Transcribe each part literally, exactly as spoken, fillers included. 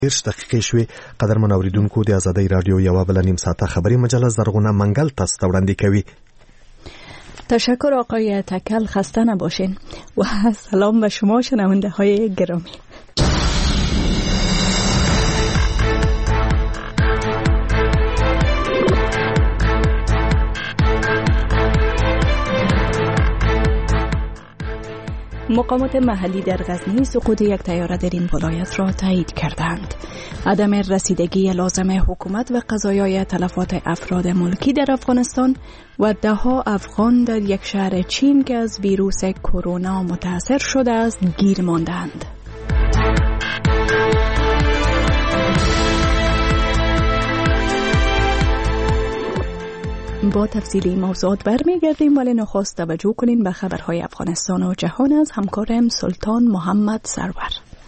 دېرش دقیقې شوې. قدرمن اوریدونکو، د آزادۍ رادیو یوه بله نیم ساعته خبری مجله زرغونه منگل تاسو ته وړاندې کوي. تشکر آقای تکل، خسته نباشین و سلام به شما شنونده های گرامی. مقامات محلی در غزنی سقوط یک طیاره در این ولایت را تایید کردند. عدم رسیدگی لازم حکومت و قضایای تلفات افراد ملکی در افغانستان و ده ها افغان در یک شهر چین که از ویروس کرونا متاثر شده است گیر ماندند. با تفصیلی موضوعات برمیگردیم، ولی نخست توجه کنین به خبرهای افغانستان و جهان از همکارم سلطان محمد سرور.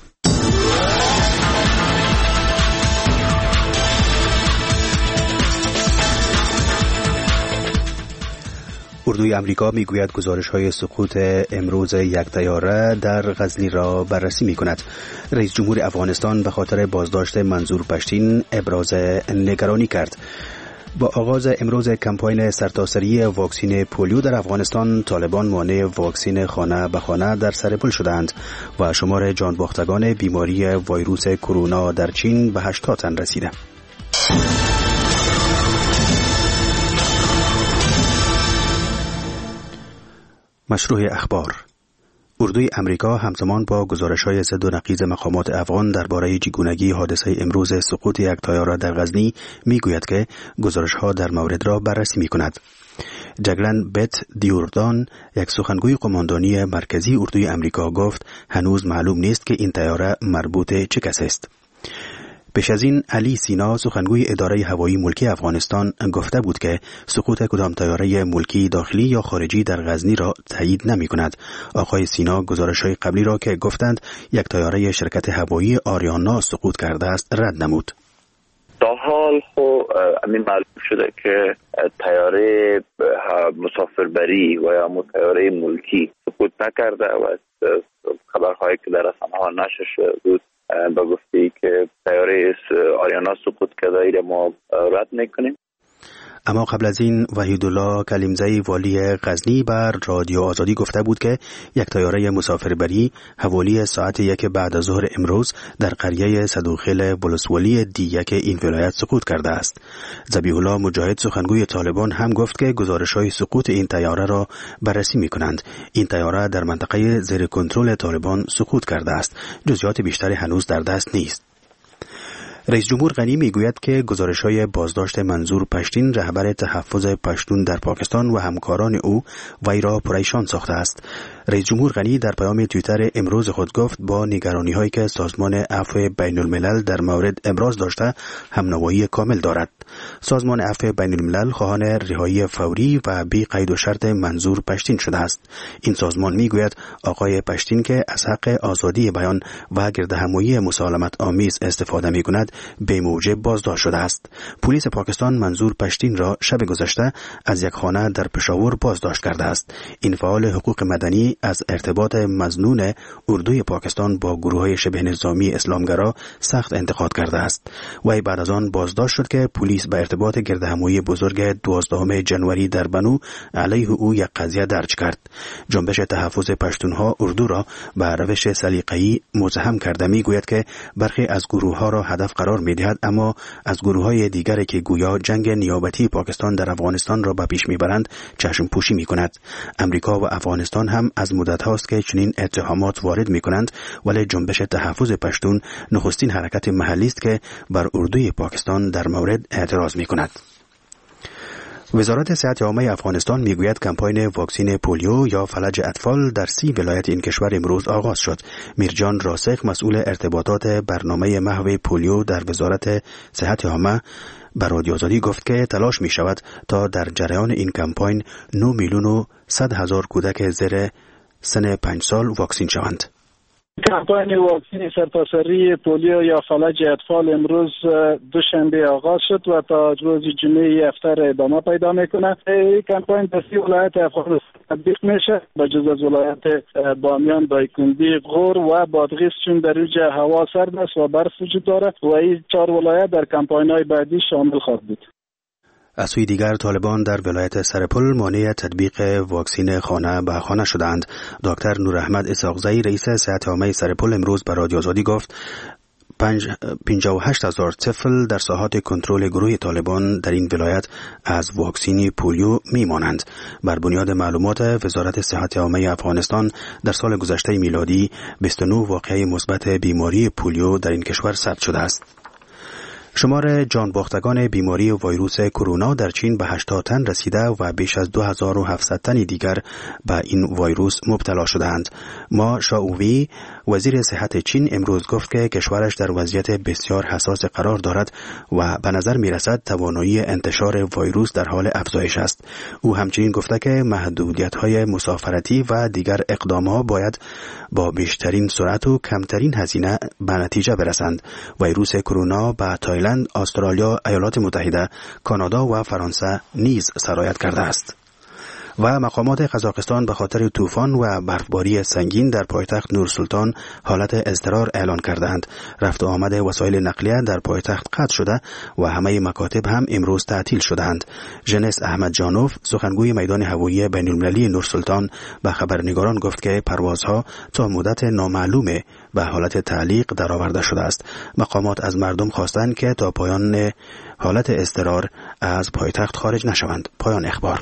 اردوی امریکا میگوید گزارش‌های سقوط امروز یک طیاره در غزنی را بررسی می‌کند. رئیس جمهور افغانستان به خاطر بازداشت منظور پشتین ابراز نگرانی کرد. با آغاز امروز کمپاین سرتاسری واکسین پولیو در افغانستان، طالبان مانع واکسین خانه به خانه در سر پل شدند و شمار جانباختگان بیماری ویروس کرونا در چین به هشتاد تن رسیده. مشروع اخبار. اردوی امریکا همزمان با گزارش‌های ضد و نقیض مقامات افغان درباره چگونگی حادثه امروز سقوط یک طیاره در غزنی میگوید که گزارش‌ها در مورد را بررسی می‌کند. جگلن بت دیوردان، یک سخنگوی قماندانی مرکزی اردوی امریکا، گفت هنوز معلوم نیست که این طیاره مربوط چه کسی است. پیش از این علی سینا، سخنگوی اداره هوایی ملکی افغانستان، گفته بود که سقوط کدام طیاره ملکی داخلی یا خارجی در غزنی را تایید نمی کند. آقای سینا گزارش‌های قبلی را که گفتند یک طیاره شرکت هوایی آریانا سقوط کرده است رد نمود. تا حال خب همین معلوم شده که طیاره مسافربری و یا طیاره ملکی سقوط نکرده و خبرهایی که در رسانه‌ها نشر شده بود با گفتی که طیاره آریانا سقوط کرده ای ما رد میکنیم. اما قبل از این وحیدالله کلیمزی والی غزنی بر رادیو آزادی گفته بود که یک طیاره مسافربری حوالی ساعت یک بعد از ظهر امروز در قریه صدوخیل ولسوالی دی یک این ولایت سقوط کرده است. ذبیح الله مجاهد، سخنگوی طالبان، هم گفت که گزارش‌های سقوط این طیاره را بررسی می‌کنند. این طیاره در منطقه زیر کنترل طالبان سقوط کرده است. جزئیات بیشتری هنوز در دست نیست. رئیس جمهور غنی میگوید که گزارش‌های بازداشت منظور پشتین، رهبر تحفظ پشتون در پاکستان و همکاران او، وی را پریشان ساخته است. رئیس جمهور غنی در پیام توییتر امروز خود گفت با نگرانی‌هایی که سازمان عفو بین الملل در مورد ابراز داشته همنوایی کامل دارد. سازمان عفو بین الملل خواهان رهایی فوری و بی قید و شرط منظور پشتین شده است. این سازمان میگوید آقای پشتین که از حق آزادی بیان و گردهمایی مسالمت آمیز استفاده می‌کند به موجب بازداشت شده است. پلیس پاکستان منظور پشتین را شب گذشته از یک خانه در پشاور بازداشت کرده است. این فعال حقوق مدنی از ارتباط مظنون اردوی پاکستان با گروه‌های شبه نظامی اسلامگرا سخت انتقاد کرده است. وی بعد از آن بازداشت شد که پلیس به ارتباط گردهمایی بزرگ دوازدهم ژانویه در بنو علیه او یک قضیه درج کرد. جنبش تحفظ پشتونها اردو را به روش سلیقه‌ای متهم کرده میگوید که برخی از گروه‌ها را هدف قرار می‌دهد، اما از گروه‌های دیگری که گویا جنگ نیابتی پاکستان در افغانستان را به پیش می‌برند چشم پوشی می‌کند. امریکا و افغانستان هم از مدت هاست که چنین اتهامات وارد می‌کنند، ولی جنبش تحفظ پشتون نخستین حرکت محلی است که بر اردوی پاکستان در مورد اعتراض می‌کند. وزارت صحت عامه افغانستان میگوید کمپاین واکسین پولیو یا فلج اطفال در سی ولایت این کشور امروز آغاز شد. میرجان راسخ، مسئول ارتباطات برنامه محو پولیو در وزارت صحت عامه، بر رادیو آزادی گفت که تلاش می شود تا در جریان این کمپاین نه میلیون و صد هزار کودک زیر سن پنج سال واکسین شوند. کمپاین واکسین سرتاسری پولیو یا فلج اطفال امروز دوشنبه آغاز شد و تا روز جمعه هفته ادامه پیدا میکنه. این کمپاین در سی ولایت افغانستان تطبیق میشه بجز از ولایت بامیان، دایکنډي، غور و بادغیس چون در اینجا هوا سرد است و برف وجود داره و این چهار ولایت در کمپاین‌های بعدی شامل خواهد بود. از سوی دیگر طالبان در ولایت سرپل مانع تطبیق واکسین خانه به خانه شدند. دکتر نوراحمد اسحاقزی رئیس صحت عامه سرپل امروز به رادیو آزادی گفت پنجاه و هشت هزار طفل در ساحات کنترل گروه طالبان در این ولایت از واکسین پولیو میمانند. بر بنیاد معلومات وزارت صحت عامه افغانستان در سال گذشته میلادی بیست و نه واقعه مثبت بیماری پولیو در این کشور ثبت شده است. شمار جانباختگان بیماری ویروس کرونا در چین به هشتاد تن رسیده و بیش از دو هزار و هفتصد تن دیگر به این ویروس مبتلا شدند. ما شاووی وزیر صحت چین امروز گفت که کشورش در وضعیت بسیار حساس قرار دارد و به نظر می رسد توانایی انتشار ویروس در حال افزایش است. او همچنین گفته که محدودیت‌های مسافرتی و دیگر اقدامات باید با بیشترین سرعت و کمترین هزینه به نتیجه برسند. ویروس کرونا به تایلند، استرالیا، ایالات متحده، کانادا و فرانسه نیز سرایت کرده است. و مقامات قزاقستان به خاطر طوفان و برفباری سنگین در پایتخت نورسلطان حالت اضطرار اعلان کردند. رفت و آمد وسایل نقلیه در پایتخت قطع شده و همه مکاتب هم امروز تعطیل شدند. ژنس احمد جانوف سخنگوی میدان هوایی بین‌المللی نورسلطان به خبرنگاران گفت که پروازها تا مدت نامعلومه به حالت تعلیق درآورده شده است. مقامات از مردم خواستند که تا پایان حالت اضطرار از پایتخت خارج نشوند. پایان اخبار.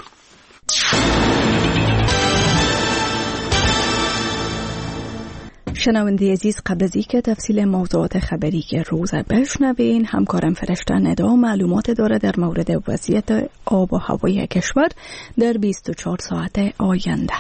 شنونده عزیز، قبل از اینکه تفصیل موضوعات خبری که روز بشنوین، همکارم فرشته ندا معلومات داره در مورد وضعیت آب و هوای کشور در بیست و چهار ساعت آینده.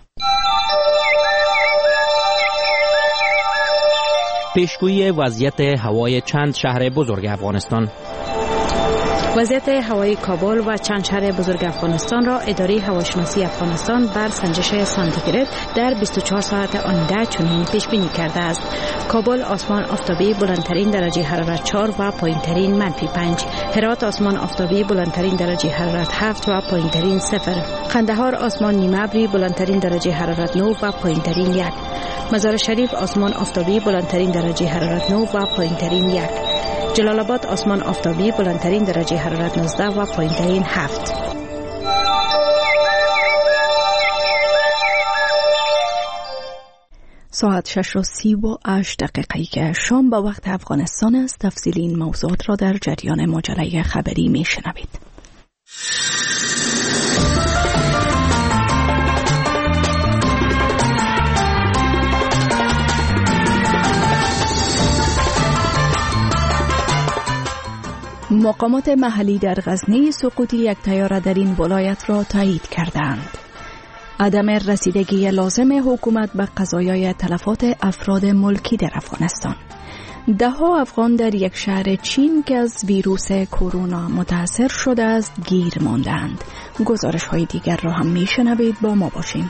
پیشگویی وضعیت هوای چند شهر بزرگ افغانستان. وضعیت هوای کابل و چند شهر بزرگ افغانستان را اداره هواشناسی افغانستان بر سنجش سانتیگراد در بیست و چهار ساعت آینده چنین پیش بینی کرده است. کابل آسمان آفتابی بلندترین درجه حرارت چهار و پایینترین منفی پنج. هرات آسمان آفتابی بلندترین درجه حرارت هفت و پایینترین صفر. قندهار آسمان نیمه ابری بلندترین درجه حرارت نه و پایینترین یک. مزار شریف آسمان آفتابی بلندترین درجه حرارت نه و پایینترین یک. جلال آباد آسمان آفتابی بلندترین درجه حرارت نوزده و پایینترین هفت. ساعت شش و سی و هشت دقیقه که شام به وقت افغانستان است. تفصیل این موضوعات را در جریان مجله خبری می شنوید. مقامات محلی در غزنی سقوط یک طیاره در این ولایت را تایید کردند. عدم رسیدگی لازم حکومت به قضایای تلفات افراد ملکی در افغانستان. ده ها افغان در یک شهر چین که از ویروس کرونا متاثر شده است گیر ماندند. گزارش های دیگر را هم می شنوید، با ما باشین.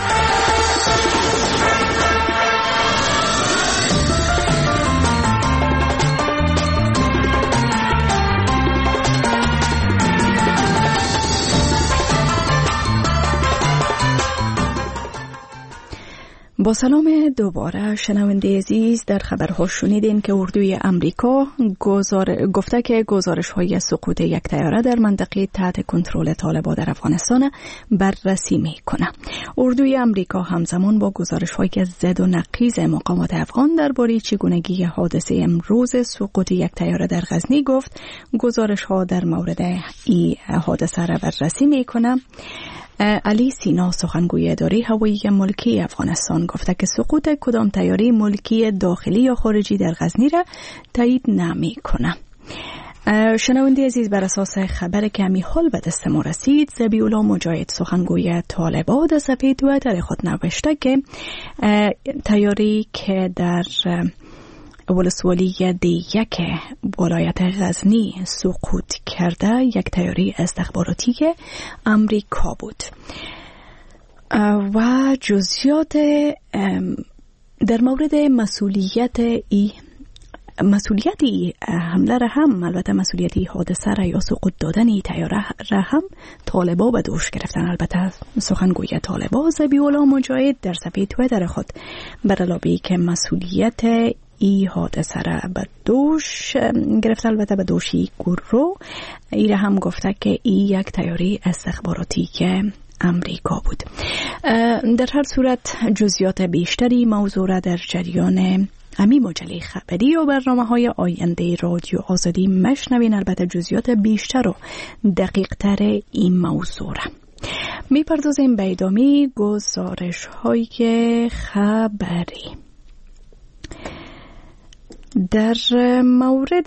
با سلام دوباره شنونده عزیز، در خبرها شنیدین که اردوی امریکا گزار... گفته که گزارش های سقوط یک طیاره در منطقه تحت کنترل طالبان در افغانستان بررسی می کنه. اردوی امریکا همزمان با گزارش های زد و نقیض مقامات افغان درباره چگونگی حادثه امروز سقوط یک طیاره در غزنی گفت گزارش ها در مورد این حادثه را بررسی می کنه. علی سینا سخنگوی اداره هوایی ملکی افغانستان گفته که سقوط کدام طیاره ملکی داخلی یا خارجی در غزنی را تایید نمی کنه. شنونده عزیز، بر اساس خبر که همی حال به دست ما رسید، ذبیح‌الله مجاهد سخنگوی طالبان در صفحه توییتر خود نوشته که طیاره‌ای که در ولسوالی دیگه ولایت غزنی سقوط کرده یک طیاره استخباراتی امریکا بود و جزئیات در مورد مسئولیت ای مسئولیتی حمله را هم، البته مسئولیتی حادثه را یا سقوط دادن تیاره را هم طالبا به دوش گرفتن. البته سخنگوی طالبا ذبیح‌الله مجاهد در صفحه توییتر خود بر علاوه که مسئولیت ای حادثه را به دوش گرفته، البته به دوشی گروه ای را هم گفته که ای یک تیاره استخباراتی که امریکا بود. در هر صورت جزئیات بیشتری موضوع را در جریان امی مجله خبری و برنامه های آینده رادیو آزادی مشنوین. البته جزئیات بیشتر و دقیق تر این موضوع را میپردازیم به ادامه گزارش های خبری. در مورد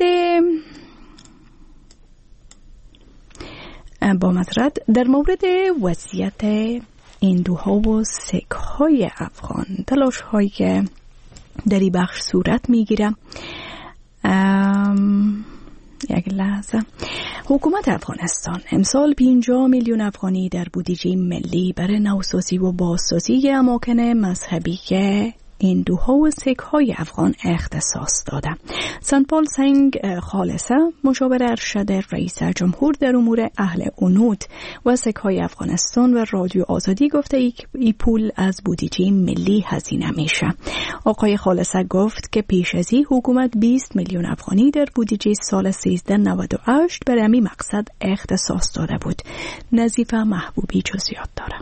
با مزرد در مورد وضعیت هندوها و سیک‌های افغان، تلاش هایی که در این بخش صورت میگیره. یک لحظه. حکومت افغانستان امسال پنجاه میلیون افغانی در بودجه ملی برای نوسازی و بازسازی اماکن مذهبی که هندوها و سیک‌های افغان اختصاص داده. سنپال سنگ خالصه، مشاور ارشد رئیس جمهور در امور اهل عنود و سیک‌های افغانستان و رادیو آزادی گفته ای پول از بودجه ملی هزینه میشه. آقای خالصه گفت که پیش از این حکومت بیست میلیون افغانی در بودجه سال سیزده نود و هشت برای همین مقصد اختصاص داده بود. نظیفه محبوبی جزئیات داره.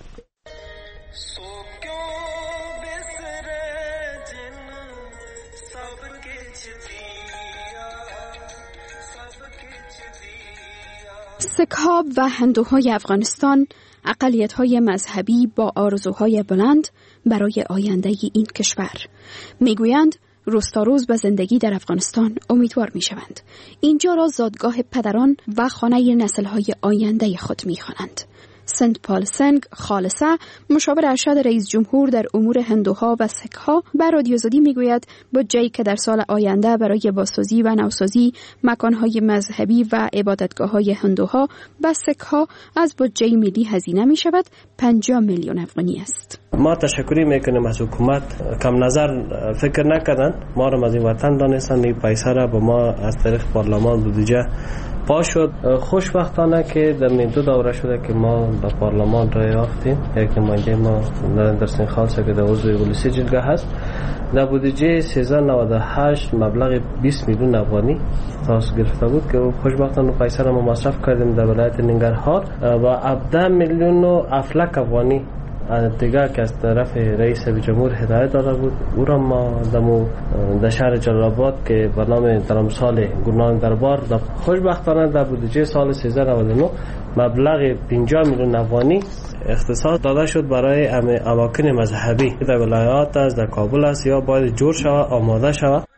سیک‌ها و هندوهای افغانستان اقلیت‌های مذهبی با آرزوهای بلند برای آینده این کشور میگویند روز روز به زندگی در افغانستان امیدوار میشوند. اینجا را زادگاه پدران و خانه نسل‌های آینده خود میخوانند. سنت پال سنگ خالصه، مشاور ارشد رئیس جمهور در امور هندوها و سیک‌ها، بر رادیو آزادی میگوید بودجه‌ای که در سال آینده برای بازسازی و نوسازی مکان‌های مذهبی و عبادتگاه‌های هندوها و سیک‌ها از بودجه ملی هزینه می‌شود پنجاه میلیون افغانی است. ما تشکری میکنیم از حکومت، کم نظر فکر نکردن، ما را از این وطن دانستن، این پیسه را به ما از طریق پارلمان بودجه پا شد. خوشبختانه که در این دو دوره شده که ما به پارلمان را یافتیم. یک نماینده ما نریندر سینگ خالصه که در عضو اقلیتی جلگه هست، در بودجه سیزده نود و هشت مبلغ بیست میلیون افغانی تاس گرفته بود که خوشبختانه پیسه را ما مصرف کردیم در ولایت ننگرهار و هفده میلیون افلک افغانی دیگر که از طرف رئیس جمهور هدایت داده بود، او را ما دمو در شهر جلال آباد که به نام درمسال گورنان دربار در خوشبختانه در بودجه سال سیزده نود و نه مبلغ پنجاه میلیون افغانی اختصاص داده شد برای اماکن مذهبی در ولایات است، در کابل است یا باید جور شود، آماده شود.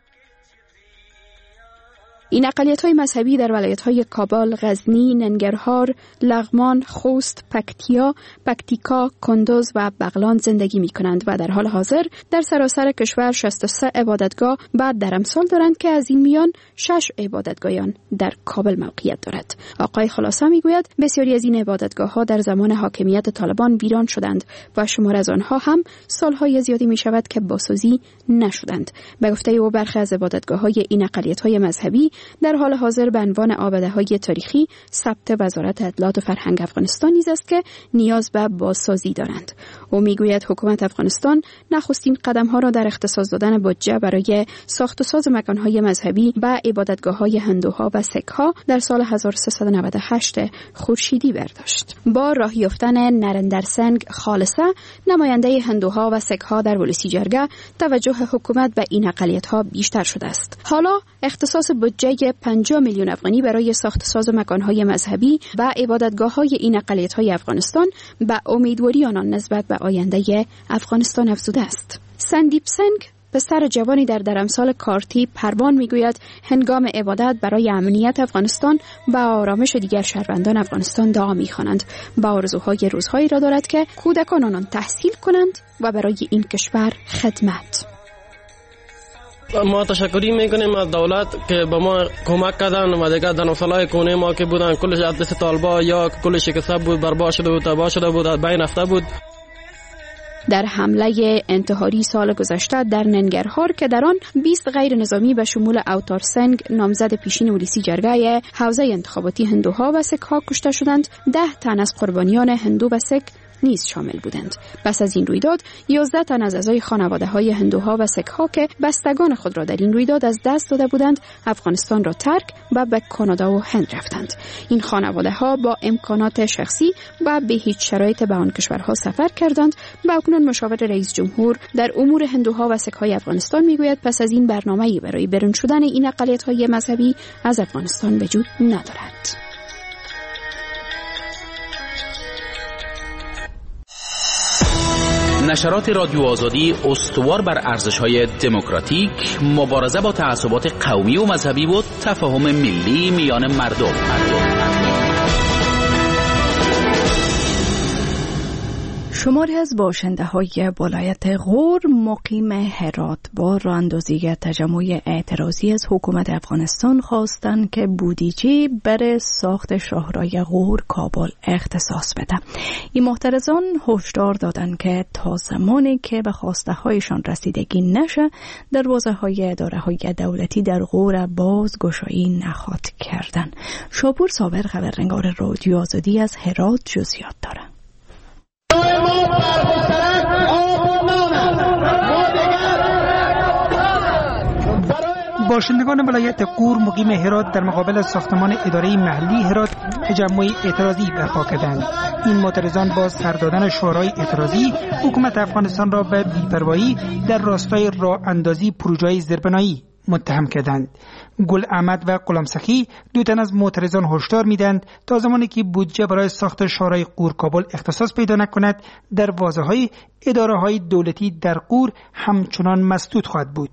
این اقلیت‌های مذهبی در ولایت‌های کابل، غزنی، ننگرهار، لغمان، خوست، پکتیا، پکتیکا، کندوز و بغلان زندگی می‌کنند و در حال حاضر در سراسر کشور شصت و سه عبادتگاه بعد در امسال دارند که از این میان شش عبادتگاهیان در کابل موقعیت دارد. آقای خلاصه میگوید بسیاری از این عبادتگاه‌ها در زمان حاکمیت طالبان ویران شدند و شمار از آنها هم سال‌های زیادی می‌شود که بازسازی نشدند. به گفته او برخی از عبادتگاه‌های این اقلیت‌های مذهبی در حال حاضر به عنوان آباده‌های تاریخی ثبت وزارت اطلاعات و فرهنگ افغانستان نیز است که نیاز به بازسازی دارند. او میگوید حکومت افغانستان نخستین قدم‌ها را در اختصاص دادن بودجه برای ساخت و ساز مکان‌های مذهبی و عبادتگاه‌های هندوها و سیک‌ها در سال هزار و سیصد و نود و هشت خورشیدی برداشت. با راه یافتن نریندر سینگ خالصه، نماینده هندوها و سیک‌ها در ولسی جرگه، توجه حکومت به این اقلیت‌ها بیشتر شده است. حالا اختصاص بودجه پنجاه میلیون افغانی برای ساخت ساز مکان‌های مذهبی و عبادتگاه‌های این اقلیت‌های افغانستان به امیدواری آنان نسبت به آینده افغانستان افزوده است. سندیپ سنگ پسر جوانی در درمسال کارتی پروان میگوید هنگام عبادت برای امنیت افغانستان و آرامش دیگر شهروندان افغانستان دعا می‌خوانند. با آرزوهای روزهایی را دارد که کودکان آنان تحصیل کنند و برای این کشور خدمت. ما تشکری میکنیم از دولت که به ما کمک کردن و دیگه در نسل‌های کونه ما که بودن کلش از دست طالبا یا کلش شکسته بود، برباد شده بود، تباه شده بود، از بین رفته بود. در حمله انتحاری سال گذشته در ننگرهار که در آن بیست غیر نظامی به شمول اوتار سنگ نامزد پیشین ولیسی جرگه حوزه انتخاباتی هندوها و سکها کشته شدند، ده تن از قربانیان هندو و سک نیز شامل بودند. پس از این رویداد یازده تن از اعضای خانواده‌های هندوها و سکها که بستگان خود را در این رویداد از دست داده بودند افغانستان را ترک و به کانادا و هند رفتند. این خانواده‌ها با امکانات شخصی و به هیچ شرایط به آن کشورها سفر کردند و اکنون مشاور رئیس جمهور در امور هندوها و سکهای افغانستان میگوید پس از این برنامه‌ای برای برون شدن این اقلیت‌های مذهبی از افغانستان وجود ندارد. نشرات رادیو آزادی استوار بر ارزش‌های دموکراتیک، مبارزه با تعصبات قومی و مذهبی و تفاهم ملی میان مردم. مردم. شماری از باشنده های ولایت غور مقیم هرات با راهاندازی تجمع اعتراضی از حکومت افغانستان خواستند که بودجه برای ساخت شاهراه غور کابل اختصاص بده. این معترضان هشدار دادند که تا زمانی که به خواسته هایشان رسیدگی نشه دروازه های اداره های دولتی در غور بازگشایی نخواهد کردن. شاپور صابر خبرنگار رادیو آزادی از هرات جزئیات داره. باشندگان ولایت غور مقیم هرات در مقابل ساختمان اداره محلی هرات تجمع اعتراضی برپا کردند. این معترضان با سر دادن شعارهای اعتراضی حکومت افغانستان را به بی‌پروایی در راستای راه اندازی پروژه‌های زیربنایی متهم کردند. گل احمد و غلام سخی دو تن از معترضان هشدار میدند تا زمانی که بودجه برای ساخت شاهراه غور کابل اختصاص پیدا نکند دروازه‌های اداره‌های دولتی در غور همچنان مسدود خواهد بود.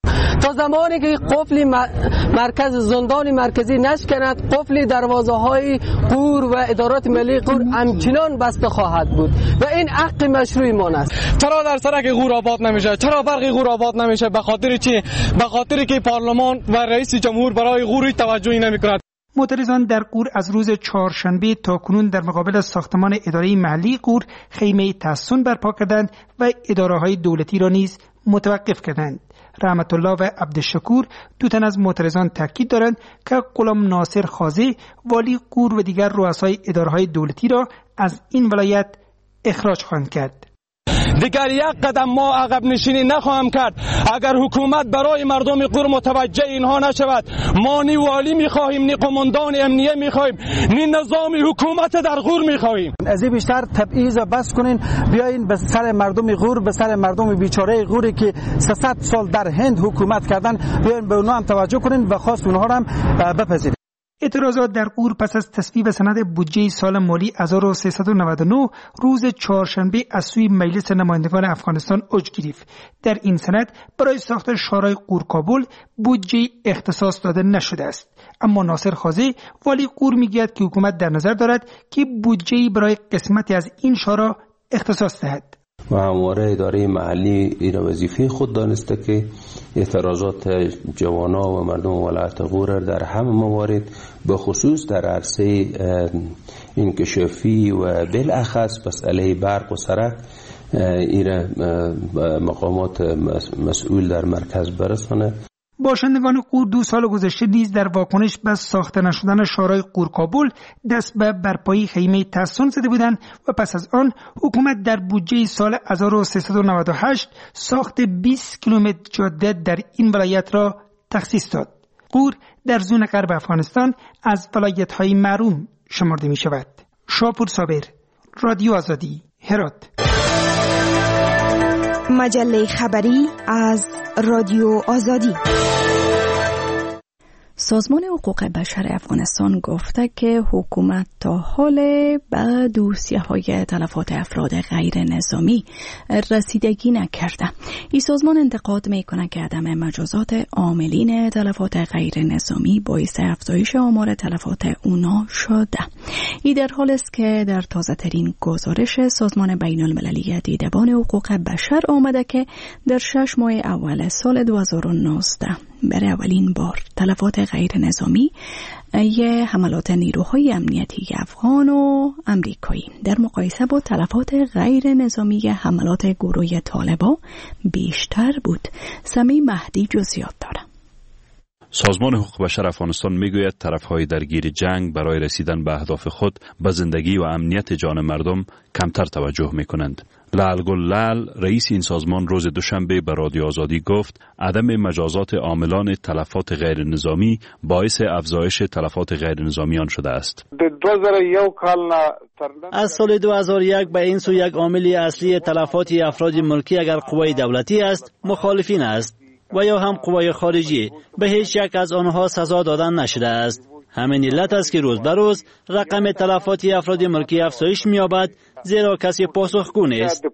تا زمانی که قفل مرکز زندان مرکزی نشکند قفل دروازه های غور و ادارات ملی غور همچنان بسته خواهد بود و این حق مشروع ما است. چرا در سرک غور آباد نمیشه؟ چرا برق غور آباد نمیشه؟ به خاطر چی؟ به خاطر که پارلمان و رئیس جمهور برای غور توجهی نمیکند. معترضان در غور از روز چهارشنبه تا کنون در مقابل ساختمان اداره محلی غور خیمه تحصن برپا کردند و اداره‌های دولتی را نیز متوقف کردند. رحمت الله و عبدالشکور دو تن از معترضان تاکید دارند که غلام ناصر خازی والی غور و دیگر رؤسای اداره‌های دولتی را از این ولایت اخراج خواهند کرد. دیگر یک قدم ما عقب نشینی نخواهم کرد اگر حکومت برای مردم غور متوجه اینها نشود. ما نی والی می‌خواهیم، نی قماندان امنیه می‌خواهیم، نی نظام حکومت در غور می‌خواهیم. از این بیشتر تبعیض بس کنین، بیاین به سر مردم غور، به سر مردم بیچاره غوری که سیصد سال در هند حکومت کردن، بیاین به اونها هم توجه کنین و خواست اونها هم بپذیرید. اعتراضات در غور پس از تصویب سند بودجه سال مالی هزار و سیصد و نود و نه روز چهارشنبه از سوی مجلس نمایندگان افغانستان اوج گرفت. در این سند برای ساخت شاهراه غور کابل بودجه اختصاص داده نشده است. اما ناصر خازی والی غور میگوید که حکومت در نظر دارد که بودجه برای قسمتی از این شاهراه اختصاص دهد. و همواره اداره محلی این وظیفه خود دانسته که اعتراضات جوانا و مردم ولایت غور در همه موارد به خصوص در عرصه انکشافی و بالاخص مسئله برق و سرک این مقامات مسئول در مرکز برسانه. باشندگان غور دو سال گذشته نیز در واکنش به ساخته نشدن شاهراه غور کابل دست به برپایی خیمه تحصن زده بودند و پس از آن حکومت در بودجه سال هزار و سیصد و نود و هشت ساخت بیست کیلومتر جاده در این ولایت را تخصیص داد. غور در زون غرب افغانستان از ولایت‌های محروم شمرده می شود. شاپور صابر، رادیو آزادی، هرات. مجله خبری از رادیو آزادی. سازمان حقوق بشر افغانستان گفته که حکومت تا حال به دوسیه‌های تلفات افراد غیر نظامی رسیدگی نکرده. این سازمان انتقاد می‌کند که عدم مجازات عاملین تلفات غیر نظامی باعث افزایش آمار تلفات اونا شده. این در حال است که در تازه‌ترین گزارش سازمان بین‌المللی دیدبان حقوق بشر آمده که در شش ماه اول سال دو هزار و نوزده برای اولین بار تلفات غیر نظامی یه حملات نیروهای امنیتی افغان و امریکایی در مقایسه با تلفات غیر نظامی حملات گروه طالبان بیشتر بود. سمی مهدی جزئیات داره. سازمان حقوق بشر افغانستان میگوید طرفهای درگیر جنگ برای رسیدن به اهداف خود به زندگی و امنیت جان مردم کمتر توجه میکنند. لعل گل لعل رئیس این سازمان روز دوشنبه به رادیو آزادی گفت عدم مجازات عاملان تلفات غیر نظامی باعث افزایش تلفات غیر نظامیان شده است. از سال دو هزار و یک به این سو یک عامل اصلی تلفات افراد ملکی اگر قوای دولتی است مخالفین است و یا هم قوای خارجی، به هیچ یک از آنها سزا دادن نشده است. همین علت است که روز به روز رقم تلفات افراد ملکی افزایش می‌یابد، زیرا کسی پاسخگو نیست.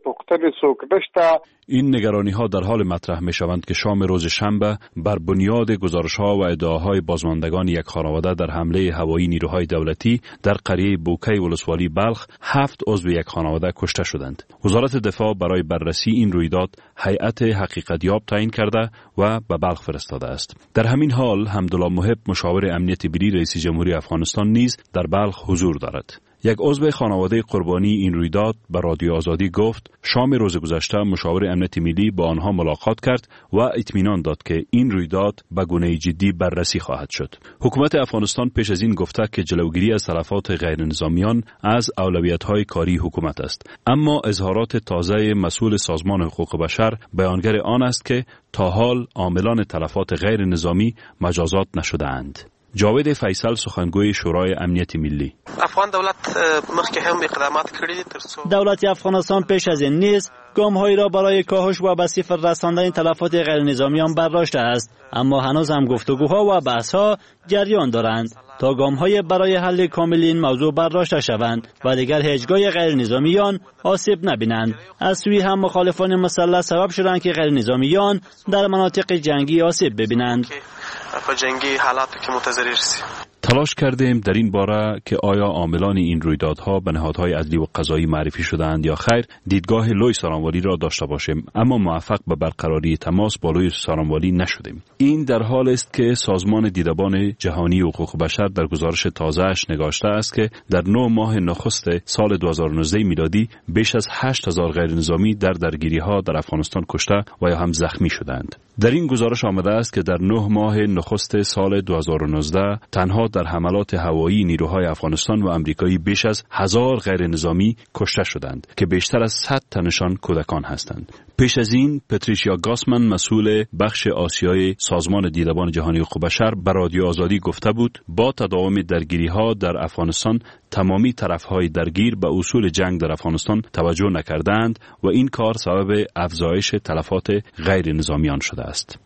این نگرانی ها در حال مطرح می شوند که شام روز شنبه بر بنیاد گزارش ها و ادعاهای بازماندگان یک خانواده در حمله هوایی نیروهای دولتی در قریه بوکی ولسوالی بلخ هفت عضو یک خانواده کشته شدند. وزارت دفاع برای بررسی این رویداد هیئت حقیقتیاب تعیین کرده و به بلخ فرستاده است. در همین حال حمدالله محب مشاور امنیت ملی رئیس جمهوری افغانستان نیز در بلخ حضور دارد. یک عضو خانواده قربانی این رویداد به رادیو آزادی گفت شام روز گذشته مشاور امنیت ملی با آنها ملاقات کرد و اطمینان داد که این رویداد به گونه جدی بررسی خواهد شد. حکومت افغانستان پیش از این گفته که جلوگیری از تلفات غیر نظامیان از اولویت‌های کاری حکومت است، اما اظهارات تازه مسئول سازمان حقوق بشر بیانگر آن است که تا حال عاملان تلفات غیر نظامی مجازات نشده‌اند. جاوید فیصل سخنگوی شورای امنیت ملی: افغان دولت مخکې هم اقدامات کړي ترڅو دولت افغانستان پیش از این نیز گام‌هایی را برای کاهش و به صفر رساندن تلفات غیر نظامیان برداشته است، اما هنوز هم گفتگوها و بحث‌ها جریان دارند تا گام‌های برای حل کامل این موضوع برداشته شوند و دیگر هیچگاه غیر نظامیان آسیب نبینند. از سوی هم مخالفان مسلح سبب شدند که غیر نظامیان در مناطق جنگی آسیب ببینند. په جنگی حالاتو کې متضرر شي. تلاش کردیم در این باره که آیا عاملان این رویدادها به نهادهای عدلی و قضایی معرفی شده‌اند یا خیر دیدگاه لوی سارانوالی را داشته باشیم، اما موفق به برقراری تماس با لوی سارانوالی نشدیم. این در حال است که سازمان دیدبان جهانی حقوق بشر در گزارش تازه‌اش نگاشته است که در نه ماه نخست سال دو هزار و نوزده میلادی بیش از هشت هزار غیر نظامی در درگیری‌ها در افغانستان کشته و یا هم زخمی شدند. در این گزارش آمده است که در نه ماه نخست سال دو هزار و نوزده تنها در حملات هوایی نیروهای افغانستان و امریکایی بیش از هزار غیر نظامی کشته شدند که بیشتر از صد تنشان کودکان هستند. پیش از این پتریشیا گاسمن مسئول بخش آسیای سازمان دیدبان جهانی حقوق بشر به رادیو آزادی گفته بود با تداوم درگیری‌ها در افغانستان تمامی طرف‌های درگیر به اصول جنگ در افغانستان توجه نکردند و این کار سبب افزایش تلفات غیر نظامیان شده است.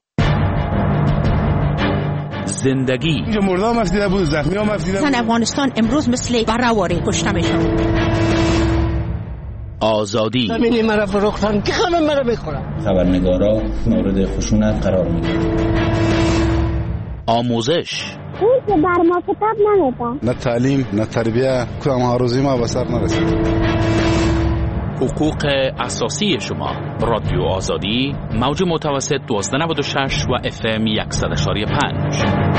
زندگی اینجا مردم مفدیده بود، زخمی ها مفدیده بود. زن افغانستان امروز مثل برهواری کشته میشن. آزادی زمینی مرا فروختن که همه مرا میخورن. خبرنگارا مورد خشونت قرار میگیرن. آموزش اون که بر ما کتاب نمیده. نه تعلیم نه تربیه، کدام هاروزی ما به سر نرسید. حقوق اساسی شما. رادیو آزادی موج متوسط دوازده نود و شش و اف ام صد و پنج.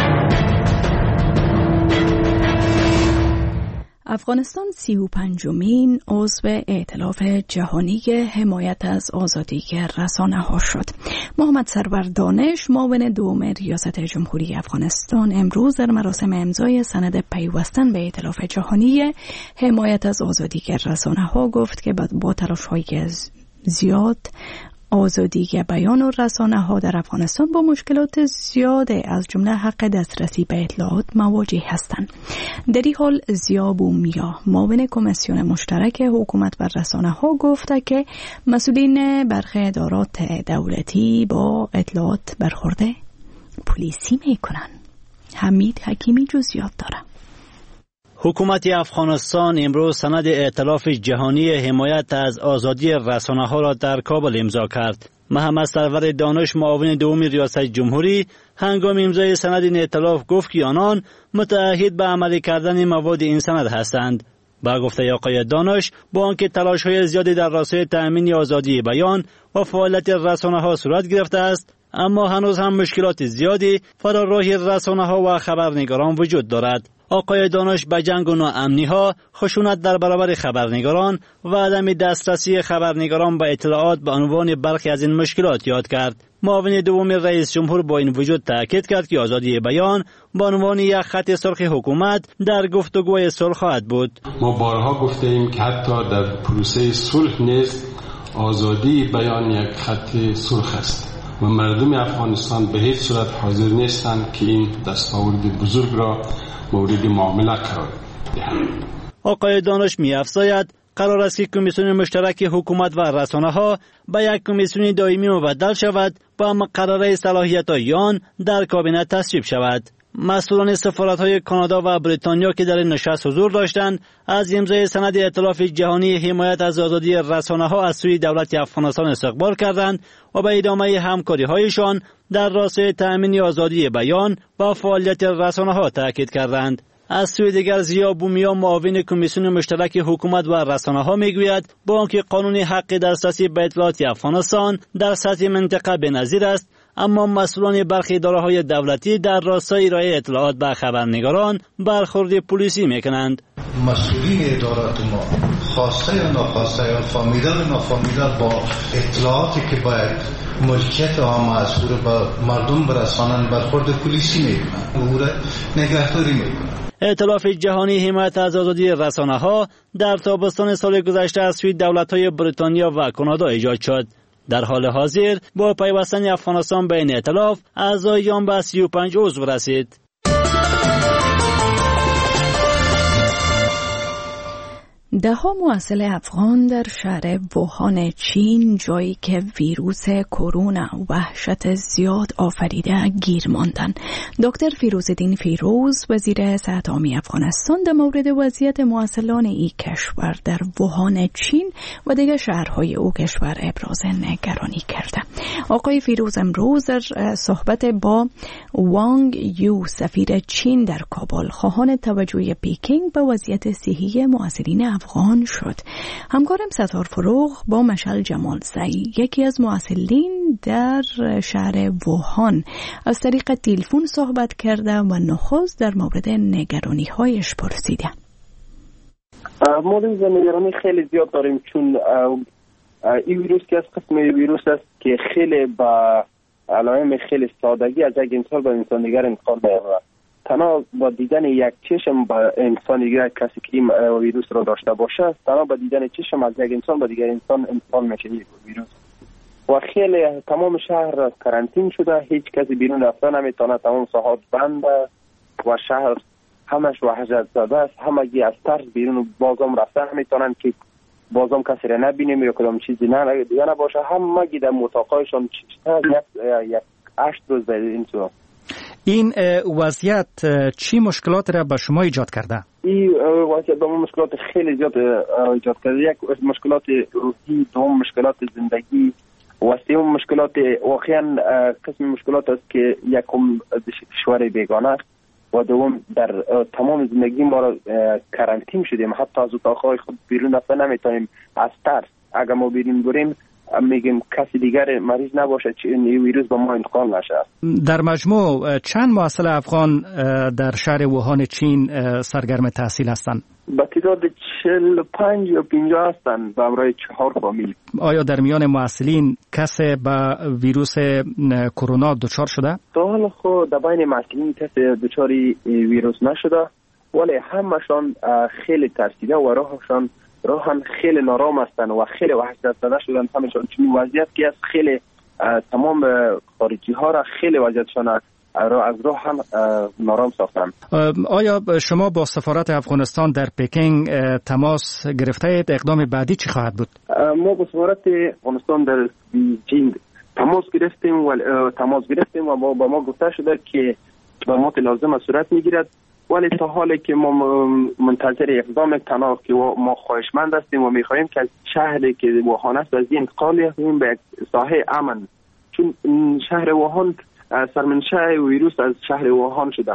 افغانستان سی و پنجمین عضو ائتلاف جهانی حمایت از آزادی رسانه ها شد. محمد سرور دانش معاون دوم ریاست جمهوری افغانستان امروز در مراسم امضای سند پیوستن به ائتلاف جهانی حمایت از آزادی رسانه ها گفت که با تلاش های زیاد آزادی بیان و رسانه ها در افغانستان با مشکلات زیاده از جمله حق دسترسی به اطلاعات مواجه هستند. در این حال ضیا بومیا معاون کمیسیون مشترک حکومت و رسانه ها گفته که مسئولین برخی ادارات دولتی با اطلاعات برخورد پلیسی میکنن. حمید حکیمی جزئیات داره. حکومت افغانستان امروز سند ائتلاف جهانی حمایت از آزادی رسانه ها را در کابل امضا کرد. محمد سرور دانش معاون دوم ریاست جمهوری هنگام امضای سند این ائتلاف گفت که آنان متعهد به عملی کردن مواد این سند هستند. با گفته آقای دانش با آنکه تلاش‌های زیادی در راستای تأمین آزادی بیان و فعالیت رسانه ها صورت گرفته است، اما هنوز هم مشکلات زیادی فراراه رسانه‌ها و خبرنگاران وجود دارد. آقای دانش به جنگ و ناامنی ها، خشونت در برابر خبرنگاران و عدم دسترسی خبرنگاران به اطلاعات به عنوان برخی از این مشکلات یاد کرد. معاون دوم رئیس جمهور با این وجود تاکید کرد که آزادی بیان به عنوان یک خط سرخ حکومت در گفتگوی صلح خواهد بود. ما بارها گفته ایم که حتی در پروسه صلح نیز آزادی بیان یک خط سرخ است و مردم افغانستان به هیچ صورت حاضر نیستند که این دستاورد بزرگ را مورد معامله قرار دهند. آقای دانش می افزاید قرار است که کمیسیون مشترک حکومت و رسانه‌ها به یک کمیسیون دائمی مبدل شود و مقرره صلاحیت‌های آن در کابینه تصویب شود. مسئولان سفارت‌های کانادا و بریتانیا که در این نشست حضور داشتند از امضای سند ائتلاف جهانی حمایت از آزادی رسانه‌ها از سوی دولت افغانستان استقبال کردند و به ادامه همکاری‌هایشان در راستای تأمین آزادی بیان و فعالیت رسانه‌ها تاکید کردند. از سوی دیگر ضیا بومیا معاون کمیسیون مشترک حکومت و رسانه‌ها میگوید با آنکه قانون حق دسترسی به اطلاعات افغانستان در سطح منطقه بی‌نظیر است، اما مسئولان برخی اداره‌های دولتی در راستای ارائه اطلاعات به خبرنگاران برخورد پلیسی میکنند. مسئولین ادارات ما خواسته یا ناخواسته یا فهمیده یا نافهمیده با اطلاعاتی که باید ملکیت عام از او به مردم برسانند برخورد پلیسی میکنند، او را نگهداری میکنند. ائتلاف جهانی حمایت از آزادی رسانه‌ها در تابستان سال گذشته از سوی دولت‌های بریتانیا و کانادا ایجاد شد. در حال حاضر با پیوستن افغانستان به این ائتلاف اعضای آن به سی و پنج عضو رسید. ده ها محصل افغان در شهر ووهان چین، جایی که ویروس کرونا وحشت زیاد آفریده، گیر ماندند. دکتر فیروزالدین فیروز، وزیر صحت عامی افغانستان، در مورد وضعیت محصلان این کشور در ووهان چین و دیگر شهرهای او کشور ابراز نگرانی کرده. آقای فیروز امروز در صحبت با وانگ یو، سفیر چین در کابل، خواهان توجه پیکینگ به وضعیت صحی محصلین افغان شد. همکارم ستار فروغ با مشعل جمالزئی، یکی از محصلین در شهر ووهان، از طریق تلفن صحبت کرده و نخست در مورد نگرانی هایش پرسیده. مورد نگرانی خیلی زیاد داریم، چون این ویروس که از قسم ویروس است که خیلی با علائم خیلی سادگی از یک انسان به انسان دیگر انتقال می‌یابد. تنها با دیدن یک چشم با انسان دیگر کسی که این ویروس را داشته باشه، تنها با دیدن چشم از یک انسان به دیگر انسان انتقال میشه این ویروس. و خیلی تمام شهر کرانتین شده، هیچ کسی بیرون رفتن نمیتونه، تمام ساحات بنده و شهر همش وحشت زده است. همگی از ترس بیرون بازم رفتن نمیتونن که بازم کسی را نبینیم یا کدام چیزی نه دیگه نباشه. همگی در اتاقایشان یک هشت روز در این صورت. این وضعیت چی مشکلات را به شما ایجاد کرده؟ این وضعیت به ما مشکلات خیلی زیاد ایجاد کرده. یک مشکلات روحی، دوم مشکلات زندگی و سوم مشکلات واقعا قسم مشکلات است که یکم کشور بیگانه است و دوم در تمام زندگی ما را کرانتین شدیم، حتی از اتاقهای خود بیرون رفتن نمیتونیم از ترس. اگر ما بیرون بریم میگیم کسی دیگر مریض نباشه چه این ویروس به ما انتقال نشه. در مجموع چند محصل افغان در شهر ووهان چین سرگرم تحصیل هستند؟ به تعداد چهل و پنج یا پنجاه هستند به همراه چهار فامیل. آیا در میان محصلین کسی به ویروس کرونا دچار شده؟ تا حالا خود در بین محصلین کسی دچار ویروس نشده، ولی همشان خیلی ترسیده و راهشان راهن خیلی نارام هستند و خیلی وحشت زده شدن همشان، چون وضعیت که از خیلی تمام خارجی ها را خیلی وضعیتشان از راه هم نارام ساختن. آیا شما با سفارت افغانستان در پکینگ تماس گرفته اید؟ اقدام بعدی چی خواهد بود؟ ما با سفارت افغانستان در بیجینگ تماس گرفتیم و تماس گرفتیم و با ما گفته شده که اقدامات لازم صورت میگیرد، ولی تا حالی که ما منتظر اقدام تنها که ما خواهشمند هستیم و میخواهیم که از شهری که ووهان است از این انتقال یابیم به ساحه امن، چون شهر ووهان سرمنشأ ویروس از شهر ووهان شده.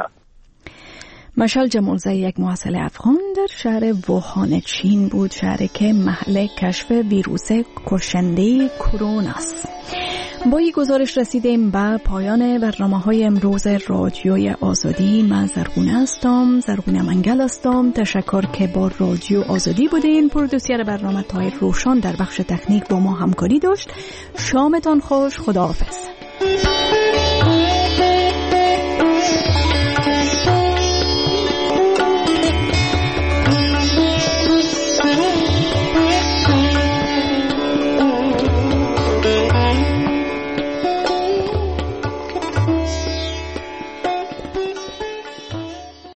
مشعل جمالزئی، یک محصل افغان در شهر ووهان چین بود، شهری که محل کشف ویروس کشنده کرونا است. با این گزارش رسیدیم به پایان برنامه های امروز رادیوی آزادی. من زرغونه هستم، زرغونه منگل هستم. تشکر که با رادیو آزادی بودین. پرودوسر برنامه طاهر روشان در بخش تکنیک با ما همکاری داشت. شامتان خوش. خداحافظ.